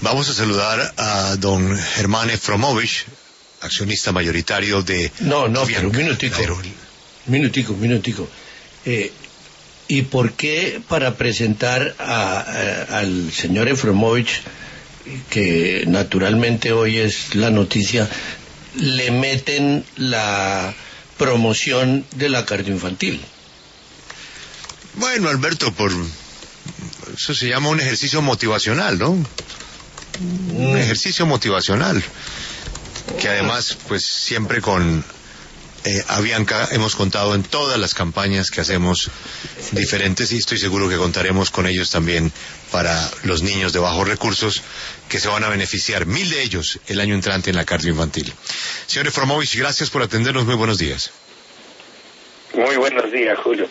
Vamos a saludar a don Germán Efromovich, accionista mayoritario de... No, pero un minutico. ¿Y por qué para presentar al señor Efromovich, que naturalmente hoy es la noticia, le meten la promoción de la cardioinfantil? Bueno, Alberto, eso se llama un ejercicio motivacional, ¿no? Un ejercicio motivacional, que además, pues siempre con Avianca hemos contado en todas las campañas que hacemos diferentes, y estoy seguro que contaremos con ellos también para los niños de bajos recursos, que se van a beneficiar, 1.000 de ellos, el año entrante en la cardioinfantil. Señor Efromovich, gracias por atendernos, muy buenos días. Muy buenos días, Julio.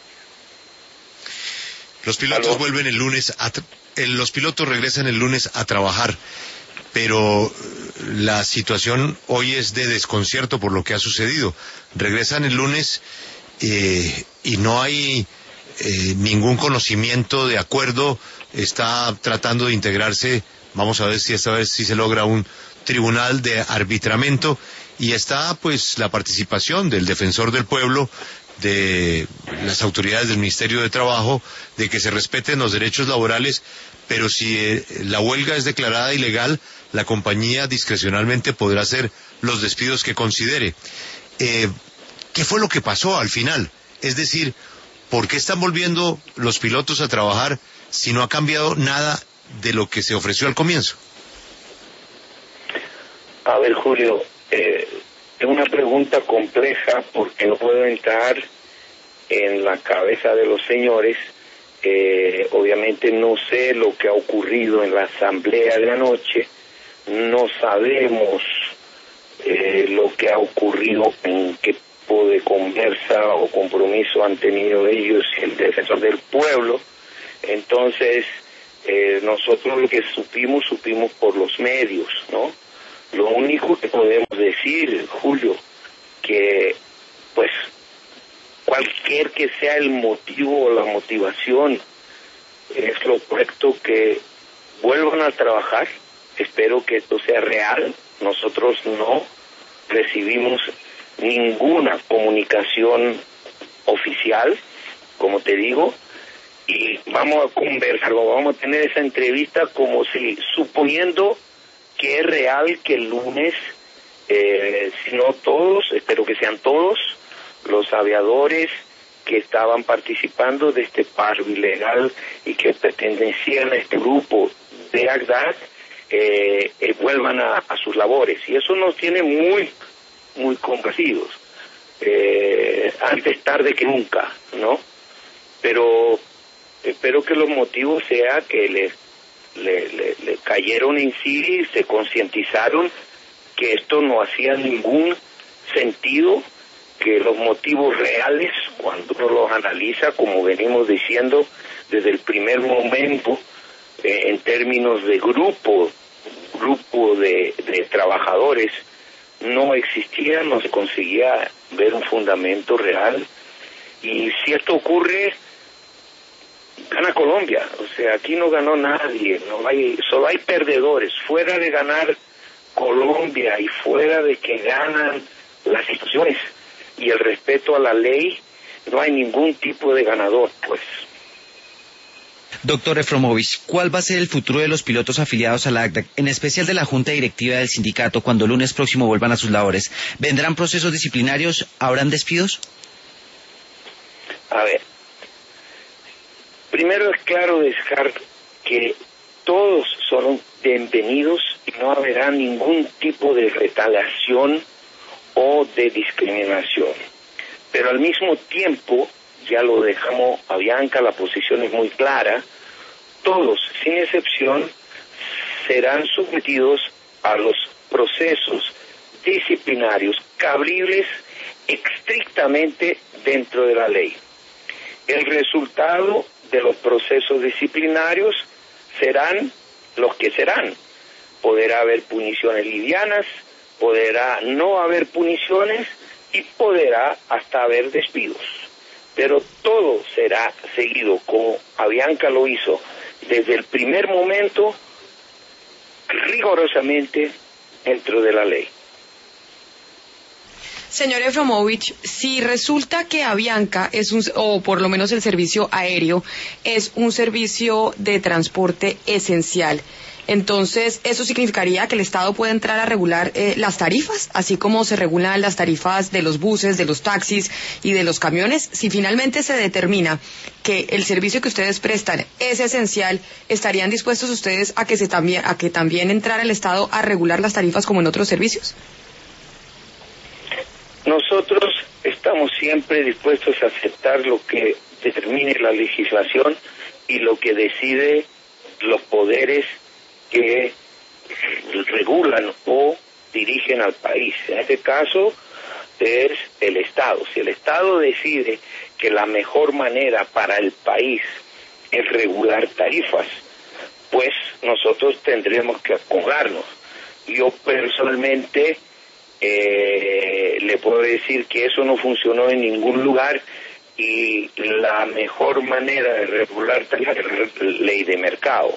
Los pilotos vuelven el lunes, los pilotos regresan el lunes a trabajar, pero la situación hoy es de desconcierto por lo que ha sucedido. Regresan el lunes y no hay ningún conocimiento de acuerdo. Está tratando de integrarse, vamos a ver si esta vez sí se logra un tribunal de arbitramiento, y está pues la participación del defensor del pueblo, de las autoridades del Ministerio de Trabajo, de que se respeten los derechos laborales, pero si la huelga es declarada ilegal, la compañía discrecionalmente podrá hacer los despidos que considere. ¿Qué fue lo que pasó al final? Es decir, ¿por qué están volviendo los pilotos a trabajar si no ha cambiado nada de lo que se ofreció al comienzo? A ver, Julio, es una pregunta compleja porque no puedo entrar en la cabeza de los señores. Obviamente no sé lo que ha ocurrido en la asamblea de anoche, no sabemos lo que ha ocurrido, en qué tipo de conversa o compromiso han tenido ellos y el defensor del pueblo. Entonces, nosotros lo que supimos por los medios, ¿no? Lo único que podemos decir, Julio, que pues cualquier que sea el motivo o la motivación, es lo correcto que vuelvan a trabajar. Espero que esto sea real. Nosotros no recibimos ninguna comunicación oficial, como te digo, y vamos a conversar, vamos a tener esa entrevista como si, suponiendo que es real que el lunes, si no todos, espero que sean todos, los aviadores que estaban participando de este paro ilegal y que pertenecían a este grupo de Agdad, vuelvan a sus labores. Y eso nos tiene muy, muy complacidos. Antes tarde que nunca, ¿no? Pero espero que los motivos sea que le cayeron en sí, se concientizaron que esto no hacía ningún sentido, que los motivos reales, cuando uno los analiza, como venimos diciendo desde el primer momento, en términos de grupo de trabajadores, no existía, no se conseguía ver un fundamento real. Y si esto ocurre, gana Colombia. O sea, aquí no ganó nadie, solo hay perdedores. Fuera de ganar Colombia y fuera de que ganan las instituciones y el respeto a la ley, no hay ningún tipo de ganador, pues. Doctor Efromovich, ¿cuál va a ser el futuro de los pilotos afiliados a la ACDAC, en especial de la Junta Directiva del sindicato, cuando el lunes próximo vuelvan a sus labores? ¿Vendrán procesos disciplinarios? ¿Habrán despidos? A ver, primero es claro dejar que todos son bienvenidos y no habrá ningún tipo de retaliación o de discriminación. Pero al mismo tiempo, ya lo dejamos a Bianca, la posición es muy clara, todos, sin excepción, serán sometidos a los procesos disciplinarios cabribles estrictamente dentro de la ley. El resultado de los procesos disciplinarios serán los que serán. Podrá haber puniciones livianas, podrá no haber puniciones y podrá hasta haber despidos. Pero todo será seguido como Avianca lo hizo desde el primer momento, rigurosamente dentro de la ley. Señor Efromovich, si resulta que Avianca o por lo menos el servicio aéreo, es un servicio de transporte esencial, entonces eso significaría que el Estado puede entrar a regular las tarifas, así como se regulan las tarifas de los buses, de los taxis y de los camiones. Si finalmente se determina que el servicio que ustedes prestan es esencial, ¿estarían dispuestos ustedes a que también entrara el Estado a regular las tarifas como en otros servicios? Nosotros estamos siempre dispuestos a aceptar lo que determine la legislación y lo que decide los poderes que regulan o dirigen al país. En este caso es el Estado. Si el Estado decide que la mejor manera para el país es regular tarifas, pues nosotros tendremos que acomodarnos. Yo personalmente le puedo decir que eso no funcionó en ningún lugar y la mejor manera de regular tarifas es la ley de mercado.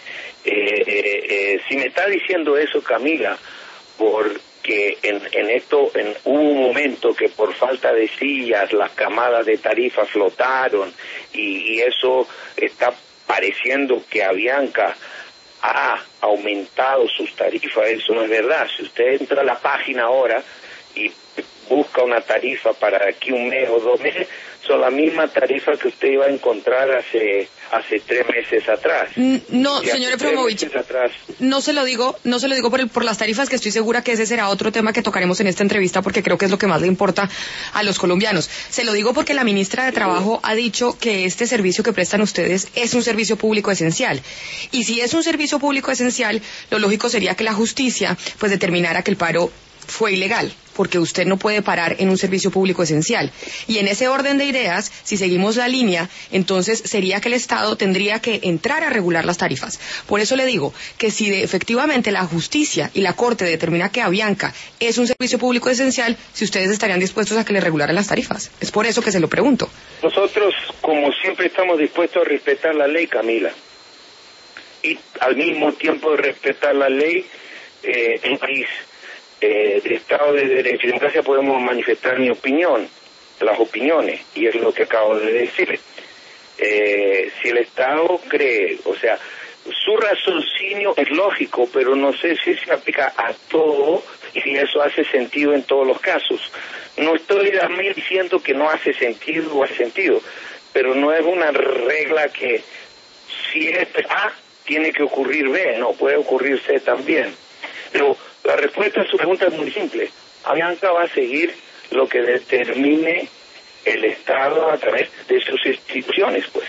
Si me está diciendo eso, Camila, porque hubo un momento que por falta de sillas las camadas de tarifas flotaron y eso está pareciendo que Avianca ha aumentado sus tarifas, eso no es verdad. Si usted entra a la página ahora y busca una tarifa para aquí un mes o 2 meses, son la misma tarifa que usted iba a encontrar hace 3 meses atrás. No, señor Efromovich, no se lo digo por las tarifas, que estoy segura que ese será otro tema que tocaremos en esta entrevista, porque creo que es lo que más le importa a los colombianos. Se lo digo porque la ministra de Trabajo ha dicho que este servicio que prestan ustedes es un servicio público esencial. Y si es un servicio público esencial, lo lógico sería que la justicia pues determinara que el paro fue ilegal, porque usted no puede parar en un servicio público esencial. Y en ese orden de ideas, si seguimos la línea, entonces sería que el Estado tendría que entrar a regular las tarifas. Por eso le digo que si efectivamente la justicia y la Corte determina que Avianca es un servicio público esencial, si ustedes estarían dispuestos a que le regularan las tarifas. Es por eso que se lo pregunto. Nosotros, como siempre, estamos dispuestos a respetar la ley, Camila. Y al mismo tiempo de respetar la ley, en un país de Estado de Derecho y democracia podemos manifestar las opiniones, y es lo que acabo de decir. Si el Estado cree, o sea, su raciocinio es lógico, pero no sé si se aplica a todo y si eso hace sentido en todos los casos. No estoy también diciendo que no hace sentido o hace sentido, pero no es una regla que si es A, tiene que ocurrir B, no, puede ocurrir C también. Pero la respuesta a su pregunta es muy simple. Avianca va a seguir lo que determine el Estado a través de sus instituciones, pues.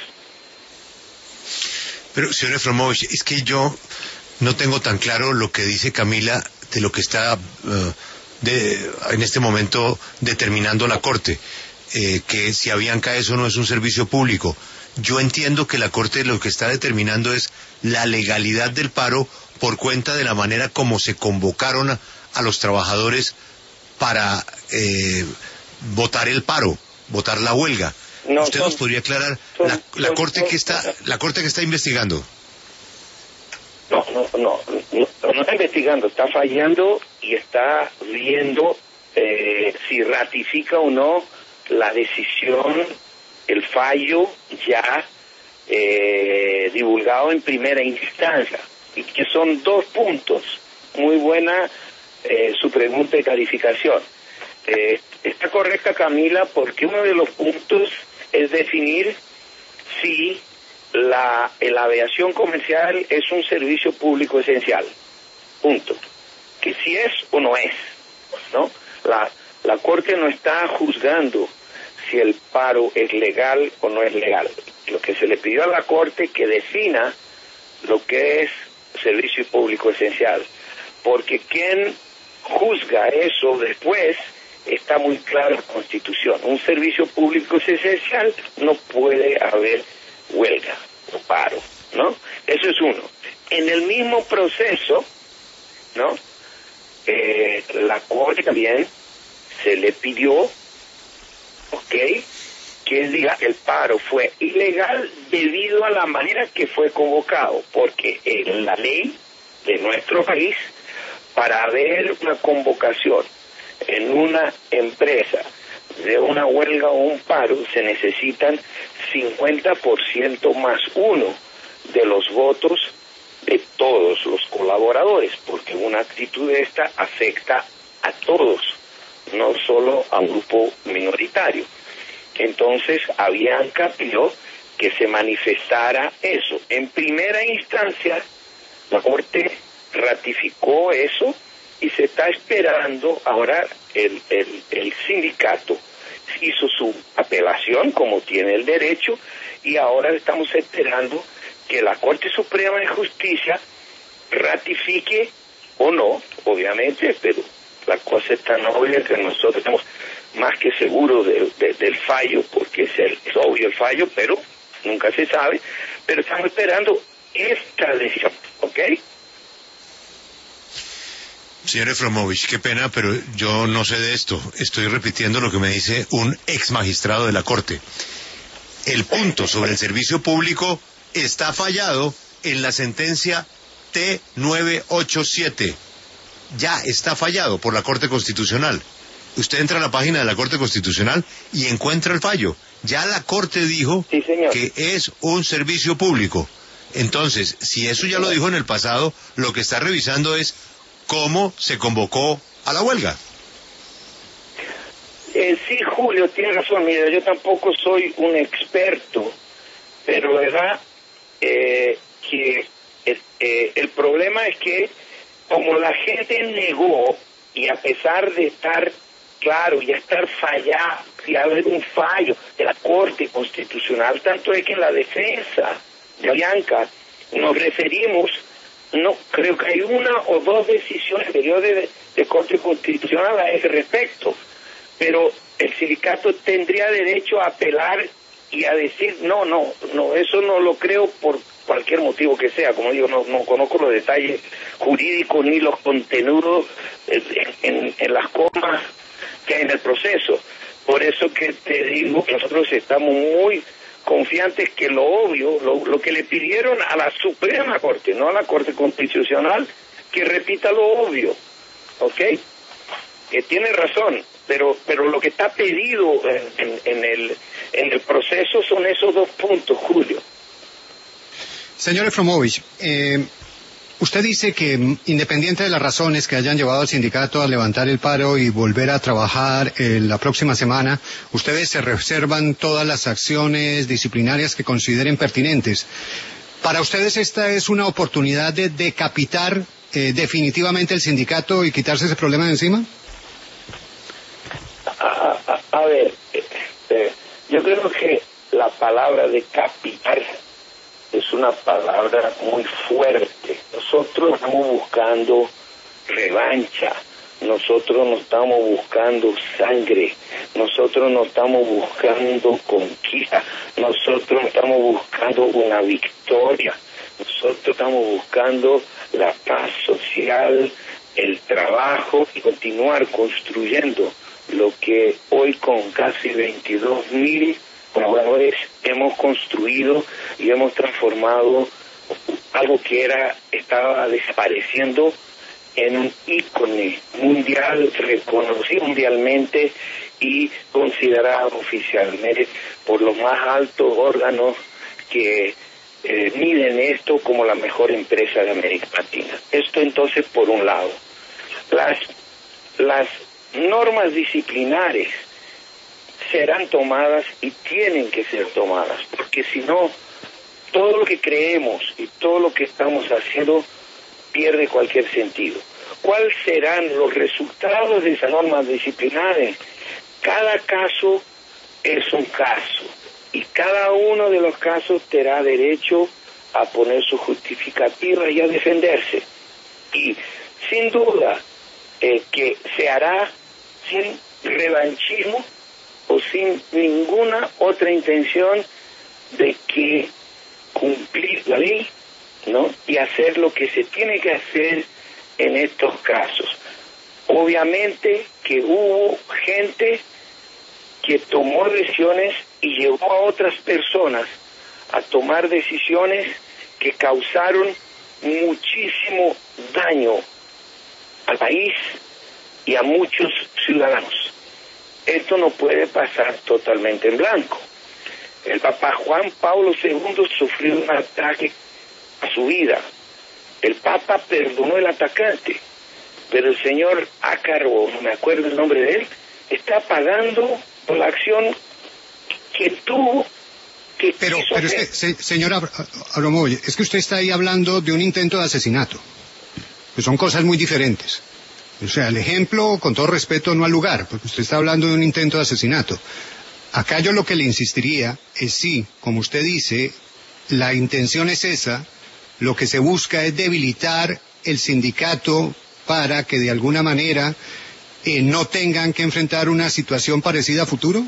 Pero, señor Efromovich, es que yo no tengo tan claro lo que dice Camila de lo que está en este momento determinando la Corte, que si Avianca eso no es un servicio público. Yo entiendo que la Corte lo que está determinando es la legalidad del paro por cuenta de la manera como se convocaron a los trabajadores para votar el paro, votar la huelga. ¿Usted nos podría aclarar la Corte que está investigando? No está investigando, está fallando y está viendo si ratifica o no la decisión, el fallo ya divulgado en primera instancia, y que son 2 puntos. Muy buena su pregunta de calificación. Está correcta, Camila, porque uno de los puntos es definir si la aviación comercial es un servicio público esencial. Punto. Que si es o no es, ¿no? La Corte no está juzgando si el paro es legal o no es legal. Lo que se le pidió a la Corte que defina lo que es servicio público esencial, porque quien juzga eso después está muy claro en la Constitución. Un servicio público es esencial, no puede haber huelga o paro, ¿no? Eso es uno. En el mismo proceso, ¿no? La Corte también se le pidió, que diga el paro fue ilegal debido a la manera que fue convocado, porque la ley de nuestro país, para haber una convocación en una empresa de una huelga o un paro, se necesitan 50% más uno de los votos de todos los colaboradores, porque una actitud de esta afecta a todos, no solo a un grupo minoritario. Entonces, Avianca pidió que se manifestara eso. En primera instancia, la Corte ratificó eso y se está esperando. Ahora el sindicato hizo su apelación, como tiene el derecho, y ahora estamos esperando que la Corte Suprema de Justicia ratifique o no, obviamente, pero la cosa es tan obvia que nosotros estamos más que seguros del fallo, porque es obvio el fallo, pero nunca se sabe, pero estamos esperando esta decisión, ¿ok? Señor Efromovich, qué pena, pero yo no sé de esto. Estoy repitiendo lo que me dice un ex magistrado de la Corte. El punto sobre el servicio público está fallado en la sentencia T987. Ya está fallado por la Corte Constitucional. Usted entra a la página de la Corte Constitucional y encuentra el fallo. Ya la Corte dijo sí, que es un servicio público. Entonces, si eso ya lo dijo en el pasado, lo que está revisando es cómo se convocó a la huelga. Sí, Julio, tiene razón. Mira, yo tampoco soy un experto, pero verdad que el problema es que como la gente negó, y a pesar de estar claro, ya estar fallado, y haber un fallo de la Corte Constitucional, tanto es que en la defensa de Avianca nos referimos, no creo que hay una o dos decisiones anteriores de Corte Constitucional a ese respecto, pero el sindicato tendría derecho a apelar y a decir no, eso no lo creo por cualquier motivo que sea. Como digo, no conozco los detalles jurídicos ni los contenidos en las comas que hay en el proceso. Por eso que te digo que nosotros estamos muy confiantes que lo obvio, lo que le pidieron a la Suprema Corte, no a la Corte Constitucional, que repita lo obvio, ¿ok? Que tiene razón, pero lo que está pedido en el proceso son esos dos puntos, Julio. Señor Efromovich, usted dice que independiente de las razones que hayan llevado al sindicato a levantar el paro y volver a trabajar la próxima semana, ustedes se reservan todas las acciones disciplinarias que consideren pertinentes. ¿Para ustedes esta es una oportunidad de decapitar definitivamente el sindicato y quitarse ese problema de encima? A ver, yo creo que la palabra decapitar es una palabra muy fuerte. Nosotros estamos buscando revancha, nosotros no estamos buscando sangre, nosotros no estamos buscando conquista, nosotros estamos buscando una victoria, nosotros estamos buscando la paz social, el trabajo y continuar construyendo lo que hoy con casi 22.000 colaboradores hemos construido y hemos transformado algo que estaba desapareciendo en un ícono mundial, reconocido mundialmente y considerado oficialmente por los más altos órganos que miden esto como la mejor empresa de América Latina. Esto entonces por un lado. Las normas disciplinares serán tomadas y tienen que ser tomadas, porque si no, todo lo que creemos y todo lo que estamos haciendo pierde cualquier sentido. ¿Cuáles serán los resultados de esas normas disciplinares? Cada caso es un caso y cada uno de los casos tendrá derecho a poner su justificativa y a defenderse. Y sin duda que se hará sin revanchismo o sin ninguna otra intención de que cumplir la ley, ¿no? Y hacer lo que se tiene que hacer en estos casos. Obviamente que hubo gente que tomó decisiones y llevó a otras personas a tomar decisiones que causaron muchísimo daño al país y a muchos ciudadanos. Esto no puede pasar totalmente en blanco. El Papa Juan Pablo II sufrió un ataque a su vida. El Papa perdonó al atacante, pero el señor Ácaro, no me acuerdo el nombre de él, está pagando por la acción que tuvo. Pero señora Abramovich, es que usted está ahí hablando de un intento de asesinato, que son cosas muy diferentes. O sea, el ejemplo, con todo respeto, no al lugar, porque usted está hablando de un intento de asesinato. Acá yo lo que le insistiría es sí, como usted dice, la intención es esa, lo que se busca es debilitar el sindicato para que de alguna manera no tengan que enfrentar una situación parecida a futuro.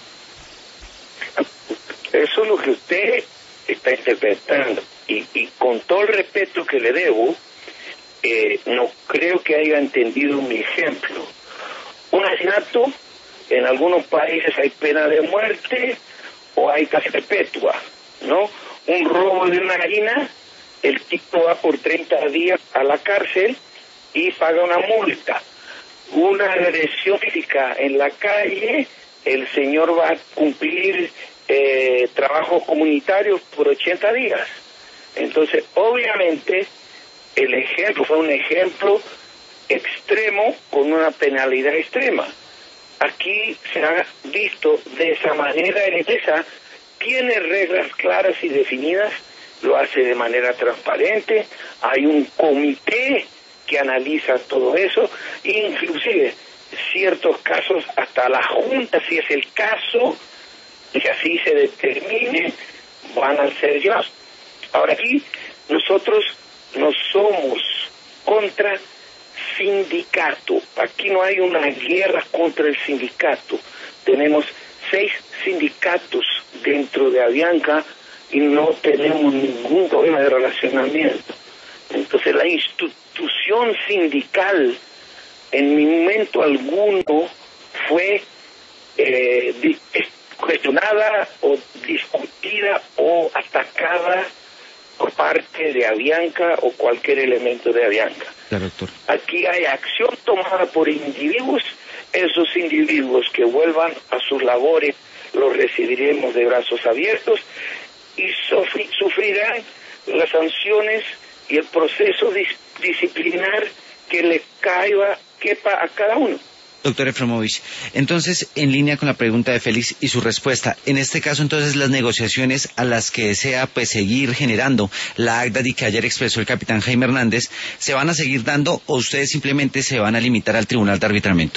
Eso es lo que usted está interpretando. Y con todo el respeto que le debo, no creo que haya entendido mi ejemplo. Un asesinato, en algunos países hay pena de muerte o hay cárcel perpetua, ¿no? Un robo de una gallina, el tipo va por 30 días a la cárcel y paga una multa. Una agresión física en la calle, el señor va a cumplir trabajos comunitarios por 80 días. Entonces, obviamente, el ejemplo fue un ejemplo extremo con una penalidad extrema. Aquí se ha visto de esa manera, la empresa tiene reglas claras y definidas, lo hace de manera transparente, hay un comité que analiza todo eso, inclusive ciertos casos hasta la Junta, si es el caso, que así se determine, van a ser llevados. Ahora aquí nosotros no somos contra sindicato, aquí no hay una guerra contra el sindicato, tenemos 6 sindicatos dentro de Avianca y no tenemos ningún problema de relacionamiento. Entonces la institución sindical en momento alguno fue cuestionada o discutida o atacada por parte de Avianca o cualquier elemento de Avianca. Claro, doctor. Aquí hay acción tomada por individuos, esos individuos que vuelvan a sus labores los recibiremos de brazos abiertos y sufrirán las sanciones y el proceso disciplinar que le quepa a cada uno. Doctor Efremovich, entonces, en línea con la pregunta de Félix y su respuesta, en este caso, entonces, las negociaciones a las que desea pues seguir generando la ACDAD que ayer expresó el capitán Jaime Hernández, ¿se van a seguir dando o ustedes simplemente se van a limitar al Tribunal de Arbitramiento?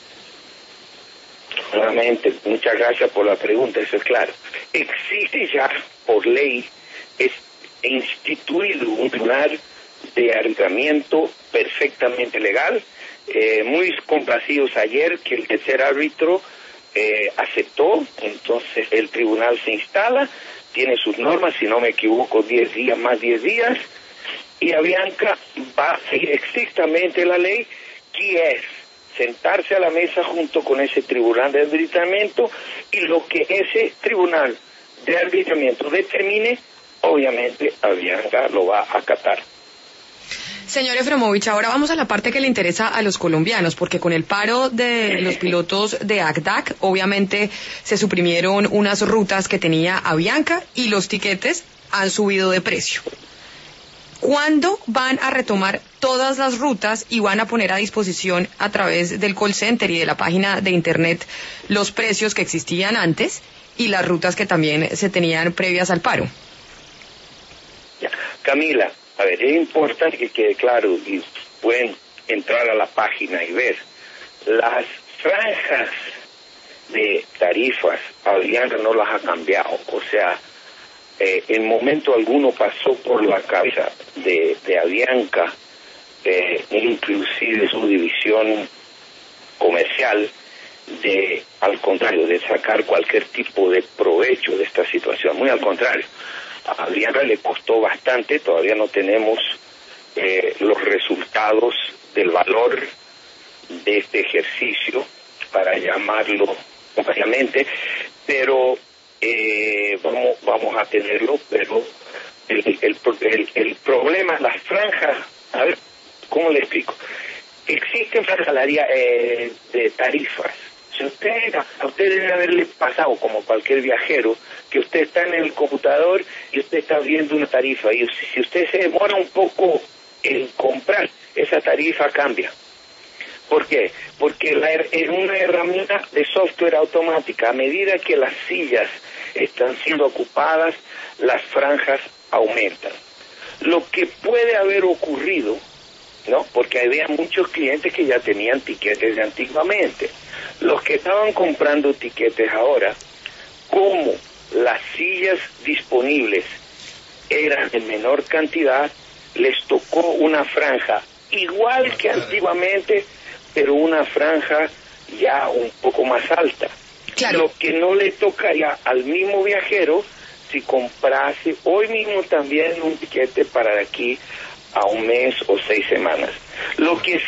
Nuevamente, muchas gracias por la pregunta, eso es claro. Existe ya, por ley, es instituido un tribunal de arbitramiento perfectamente legal. Muy complacidos ayer que el tercer árbitro aceptó, entonces el tribunal se instala, tiene sus normas, si no me equivoco, 10 días más 10 días, y Avianca va a seguir estrictamente la ley, que es sentarse a la mesa junto con ese tribunal de arbitramiento, y lo que ese tribunal de arbitramiento determine, obviamente Avianca lo va a acatar. Señor Efremovich, ahora vamos a la parte que le interesa a los colombianos, porque con el paro de los pilotos de ACDAC, obviamente se suprimieron unas rutas que tenía Avianca y los tiquetes han subido de precio. ¿Cuándo van a retomar todas las rutas y van a poner a disposición a través del call center y de la página de internet los precios que existían antes y las rutas que también se tenían previas al paro? Camila, a ver, es importante que quede claro y pueden entrar a la página y ver las franjas de tarifas. Avianca no las ha cambiado, o sea, en momento alguno pasó por la cabeza de Avianca, inclusive su división comercial, al contrario, de sacar cualquier tipo de provecho de esta situación. Muy al contrario, a Avianca le costó bastante, todavía no tenemos los resultados del valor de este ejercicio, para llamarlo obviamente, pero vamos a tenerlo, pero el problema, las franjas, a ver, ¿cómo le explico? Existen franjas de tarifas. Si a usted debe haberle pasado, como cualquier viajero, que usted está en el computador y usted está viendo una tarifa, y si usted se demora un poco en comprar, esa tarifa cambia. ¿Por qué? Porque es una herramienta de software automática. A medida que las sillas están siendo ocupadas, las franjas aumentan. Lo que puede haber ocurrido, ¿no? Porque había muchos clientes que ya tenían tiquetes de antiguamente. Los que estaban comprando tiquetes ahora, como las sillas disponibles eran en menor cantidad, les tocó una franja igual que antiguamente, pero una franja ya un poco más alta. Claro. Lo que no le tocaría al mismo viajero si comprase hoy mismo también un tiquete para de aquí a un mes o 6 semanas. Lo que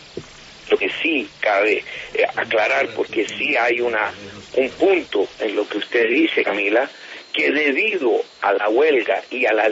sí cabe aclarar, porque sí hay un punto en lo que usted dice, Camila, que debido a la huelga y a la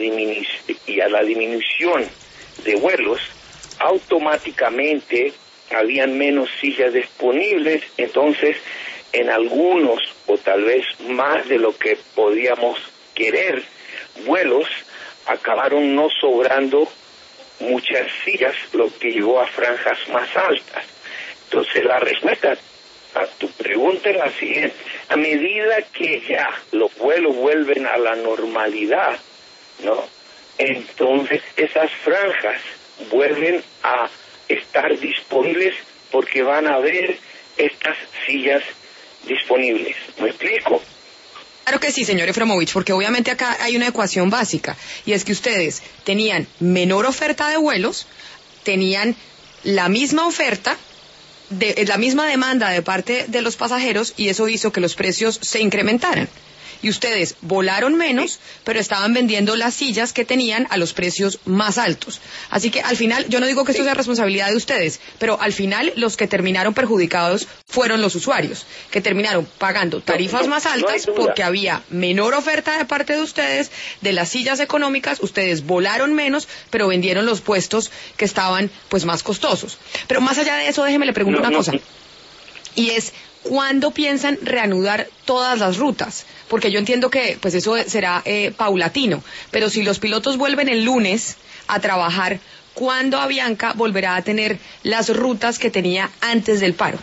disminución de vuelos, automáticamente habían menos sillas disponibles, entonces en algunos, o tal vez más de lo que podíamos querer, vuelos acabaron no sobrando muchas sillas, lo que llegó a franjas más altas. Entonces la respuesta a tu pregunta es la siguiente: a medida que ya los vuelos vuelven a la normalidad, ¿no? Entonces esas franjas vuelven a estar disponibles porque van a haber estas sillas disponibles. ¿Me explico? Claro que sí, señor Efromovich, porque obviamente acá hay una ecuación básica, y es que ustedes tenían menor oferta de vuelos, tenían la misma oferta, la misma demanda de parte de los pasajeros, y eso hizo que los precios se incrementaran. Y ustedes volaron menos, pero estaban vendiendo las sillas que tenían a los precios más altos. Así que al final, yo no digo que esto sea responsabilidad de ustedes, pero al final los que terminaron perjudicados fueron los usuarios, que terminaron pagando tarifas más altas porque había menor oferta de parte de ustedes de las sillas económicas. Ustedes volaron menos, pero vendieron los puestos que estaban pues más costosos. Pero más allá de eso, déjeme le pregunto una cosa, y es: ¿cuándo piensan reanudar todas las rutas? Porque yo entiendo que pues eso será paulatino, pero si los pilotos vuelven el lunes a trabajar, ¿cuándo Avianca volverá a tener las rutas que tenía antes del paro?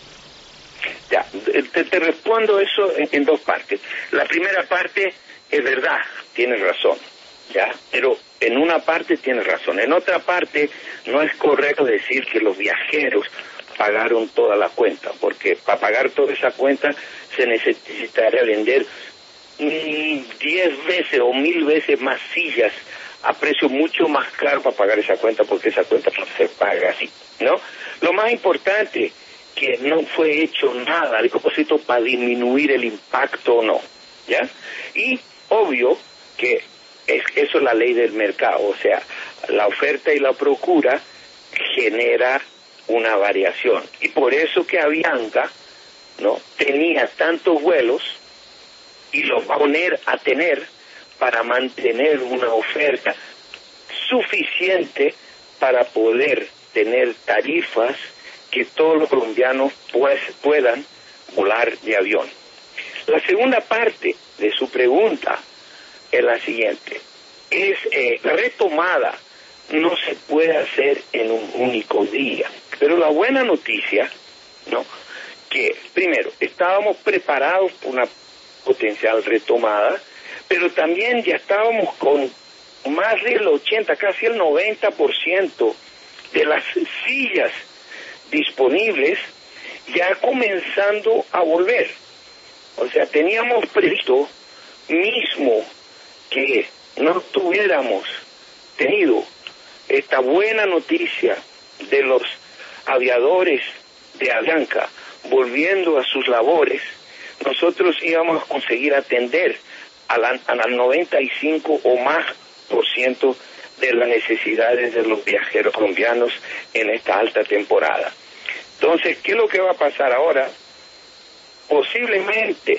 Ya, te respondo eso en dos partes. La primera parte es verdad, tienes razón, ya, pero en una parte tienes razón. En otra parte no es correcto decir que los viajeros pagaron toda la cuenta, porque para pagar toda esa cuenta se necesitaría vender 10 veces o 1000 veces más sillas a precio mucho más caro para pagar esa cuenta, porque esa cuenta no se paga así, ¿no? Lo más importante, que no fue hecho nada de propósito para disminuir el impacto o no, ¿ya? Y obvio que eso es la ley del mercado, o sea, la oferta y la procura genera una variación, y por eso que Avianca, ¿no?, tenía tantos vuelos y los va a poner a tener para mantener una oferta suficiente para poder tener tarifas que todos los colombianos pues puedan volar de avión. La segunda parte de su pregunta es la siguiente: la retomada no se puede hacer en un único día. Pero la buena noticia, ¿no?, que primero estábamos preparados por una potencial retomada, pero también ya estábamos con más del 80, casi el 90% de las sillas disponibles ya comenzando a volver. O sea, teníamos previsto mismo que no tuviéramos tenido esta buena noticia de los aviadores de Avianca volviendo a sus labores, nosotros íbamos a conseguir atender al 95 o más % de las necesidades de los viajeros colombianos en esta alta temporada. Entonces, ¿qué es lo que va a pasar ahora? Posiblemente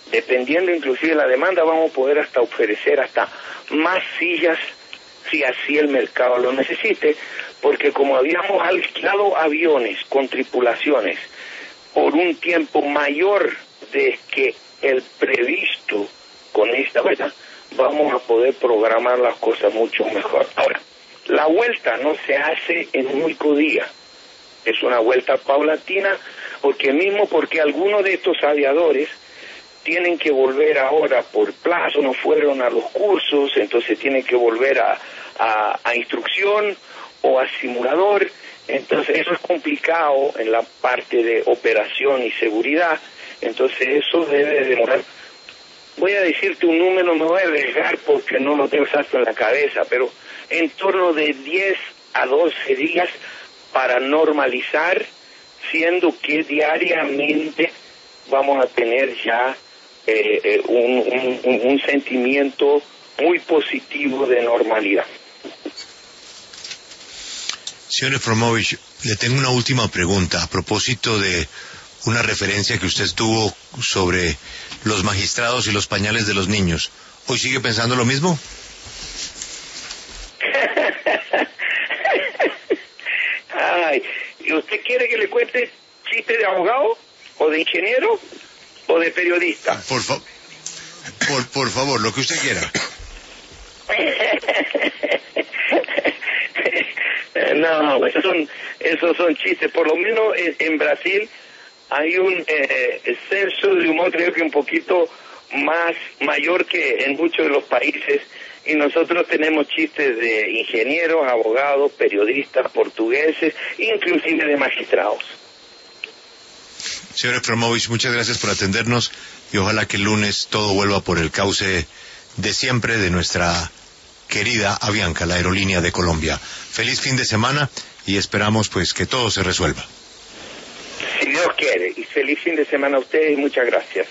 dependiendo inclusive de la demanda, vamos a poder hasta ofrecer hasta más sillas si así el mercado lo necesite, porque como habíamos alquilado aviones con tripulaciones por un tiempo mayor de que el previsto con esta verdad, vamos a poder programar las cosas mucho mejor. Ahora, la vuelta no se hace en un único día, es una vuelta paulatina, porque algunos de estos aviadores tienen que volver ahora por plazo, no fueron a los cursos, entonces tienen que volver a instrucción o a simulador, entonces eso es complicado en la parte de operación y seguridad, entonces eso debe demorar. Voy a decirte un número, me voy a arriesgar porque no lo tengo exacto en la cabeza, pero en torno de 10 a 12 días para normalizar, siendo que diariamente vamos a tener ya un sentimiento muy positivo de normalidad. Señor Efromovich, le tengo una última pregunta a propósito de una referencia que usted tuvo sobre los magistrados y los pañales de los niños. ¿Hoy sigue pensando lo mismo? Ay, ¿y usted quiere que le cuente chiste de abogado o de ingeniero o de periodista? Por favor, lo que usted quiera. No, esos son chistes. Por lo menos en Brasil hay un senso de humor, creo que un poquito mayor que en muchos de los países, y nosotros tenemos chistes de ingenieros, abogados, periodistas, portugueses, inclusive de magistrados. Señor Efromovich, muchas gracias por atendernos y ojalá que el lunes todo vuelva por el cauce de siempre de nuestra querida Avianca, la aerolínea de Colombia. Feliz fin de semana y esperamos pues que todo se resuelva. Si Dios quiere, y feliz fin de semana a ustedes y muchas gracias.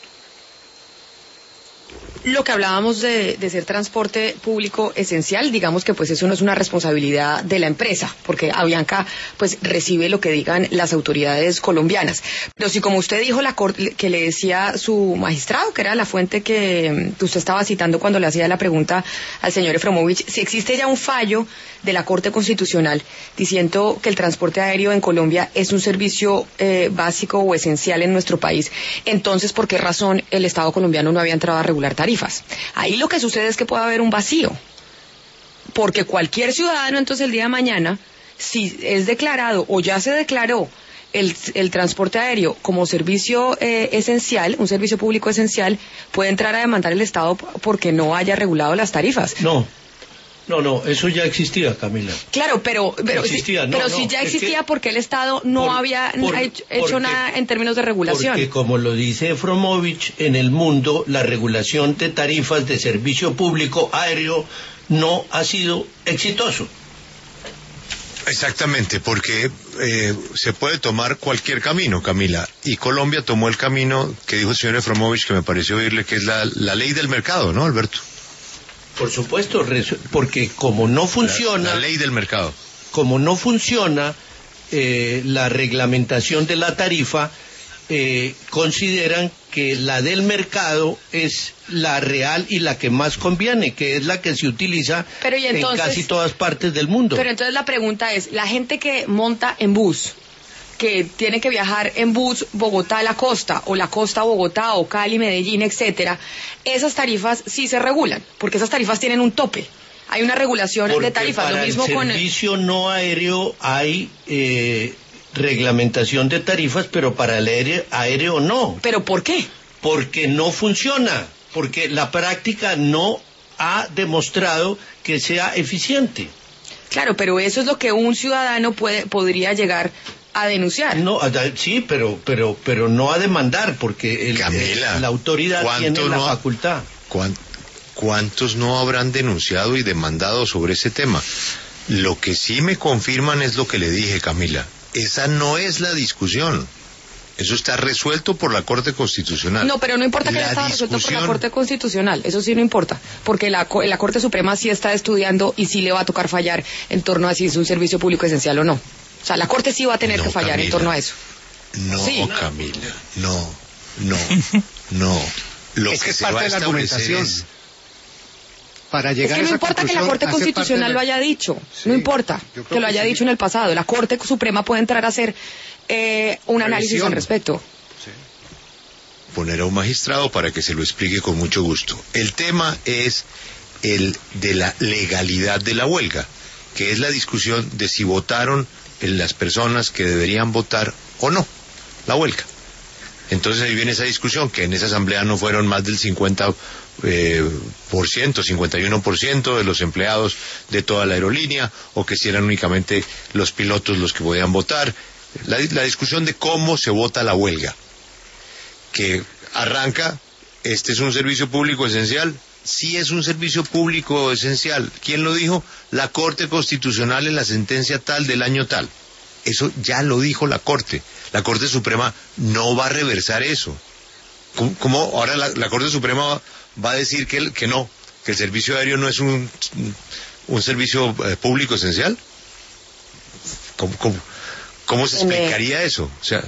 Lo que hablábamos de ser transporte público esencial, digamos que pues eso no es una responsabilidad de la empresa, porque Avianca pues recibe lo que digan las autoridades colombianas. Pero si como usted dijo, la corte que le decía su magistrado, que era la fuente que usted estaba citando cuando le hacía la pregunta al señor Efromovich, si existe ya un fallo de la Corte Constitucional diciendo que el transporte aéreo en Colombia es un servicio básico o esencial en nuestro país, entonces ¿por qué razón el Estado colombiano no había entrado a regular tarifas? Ahí lo que sucede es que puede haber un vacío, porque cualquier ciudadano entonces el día de mañana, si es declarado o ya se declaró el transporte aéreo como servicio esencial, un servicio público esencial, puede entrar a demandar el Estado porque no haya regulado las tarifas. No, eso ya existía, Camila. Claro, pero si ya existía, ¿por qué el Estado no había hecho nada en términos de regulación? Porque, como lo dice Efromovich, en el mundo la regulación de tarifas de servicio público aéreo no ha sido exitoso. Exactamente, porque se puede tomar cualquier camino, Camila, y Colombia tomó el camino que dijo el señor Efromovich, que me pareció oírle, que es la ley del mercado, ¿no, Alberto? Por supuesto, porque como no funciona... La ley del mercado. Como no funciona la reglamentación de la tarifa, consideran que la del mercado es la real y la que más conviene, que es la que se utiliza en casi todas partes del mundo. Pero entonces la pregunta es, la gente que monta en bus, que tiene que viajar en bus Bogotá a la costa, o la costa a Bogotá, o Cali, Medellín, etcétera, esas tarifas sí se regulan, porque esas tarifas tienen un tope. Hay una regulación de tarifas. Para lo mismo el servicio no aéreo hay reglamentación de tarifas, pero para el aéreo no. ¿Pero por qué? Porque no funciona, porque la práctica no ha demostrado que sea eficiente. Claro, pero eso es lo que un ciudadano podría llegar a denunciar. No, sí, pero no a demandar, porque Camila, la autoridad tiene la facultad. ¿Cuántos no habrán denunciado y demandado sobre ese tema? Lo que sí me confirman es lo que le dije, Camila. Esa no es la discusión. Eso está resuelto por la Corte Constitucional. No, pero no importa que haya estado resuelto por la Corte Constitucional. Eso sí no importa. Porque la Corte Suprema sí está estudiando y sí le va a tocar fallar en torno a si es un servicio público esencial o no. O sea, la Corte sí va a tener que fallar, Camila, en torno a eso. No, sí. Camila, no. Lo es que es se parte va a de la establecer argumentación. Para llegar es que no a esa importa que la Corte Constitucional lo haya dicho, Sí, no importa que lo haya sí. dicho en el pasado. La Corte Suprema puede entrar a hacer un análisis Revisión. al respecto. poner a un magistrado para que se lo explique con mucho gusto. El tema es el de la legalidad de la huelga, que es la discusión de si votaron las personas que deberían votar o no la huelga. Entonces ahí viene esa discusión, que en esa asamblea no fueron más del 50%, 51% de los empleados de toda la aerolínea, o que si eran únicamente los pilotos los que podían votar. La discusión de cómo se vota la huelga, que arranca, este es un servicio público esencial. Sí es un servicio público esencial. ¿Quién lo dijo? La Corte Constitucional en la sentencia tal del año tal. Eso ya lo dijo la Corte. La Corte Suprema no va a reversar eso. ¿Cómo ahora la Corte Suprema va a decir que no, que el servicio aéreo no es un servicio público esencial? ¿Cómo se explicaría eso? O sea,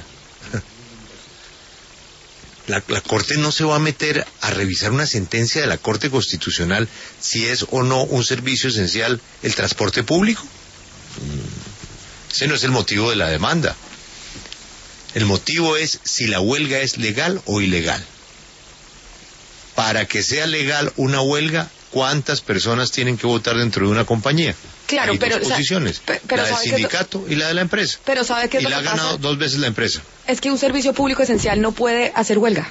la Corte no se va a meter a revisar una sentencia de la Corte Constitucional si es o no un servicio esencial el transporte público. Ese no es el motivo de la demanda. El motivo es si la huelga es legal o ilegal. Para que sea legal una huelga, ¿cuántas personas tienen que votar dentro de una compañía? Claro, hay pero dos posiciones, pero la del sindicato y la de la empresa. Pero ¿sabe qué es y lo la que ha ganado pasa? 2 veces la empresa. Es que un servicio público esencial no puede hacer huelga.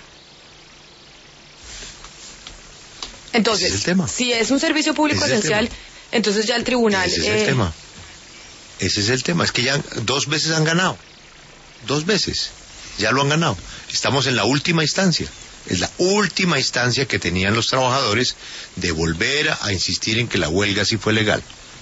Entonces, Ese es el tema. si es un servicio público Ese es el esencial, tema. entonces ya el tribunal... Ese es el tema. Ese es el tema. Es que ya 2 veces han ganado. 2 veces. Ya lo han ganado. Estamos en la última instancia. Es la última instancia que tenían los trabajadores de volver a insistir en que la huelga sí fue legal.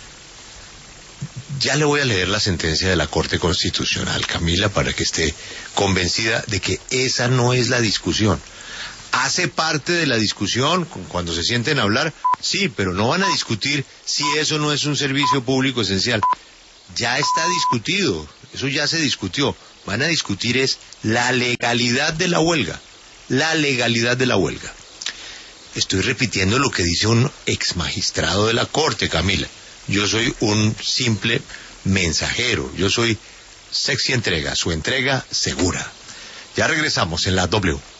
Ya le voy a leer la sentencia de la Corte Constitucional, Camila, para que esté convencida de que esa no es la discusión. Hace parte de la discusión cuando se sienten a hablar, sí, pero no van a discutir si eso no es un servicio público esencial. Ya está discutido, eso ya se discutió. Van a discutir es la legalidad de la huelga. La legalidad de la huelga. Estoy repitiendo lo que dice un ex magistrado de la Corte, Camila. Yo soy un simple mensajero. Yo soy Sexy Entrega, su entrega segura. Ya regresamos en la W.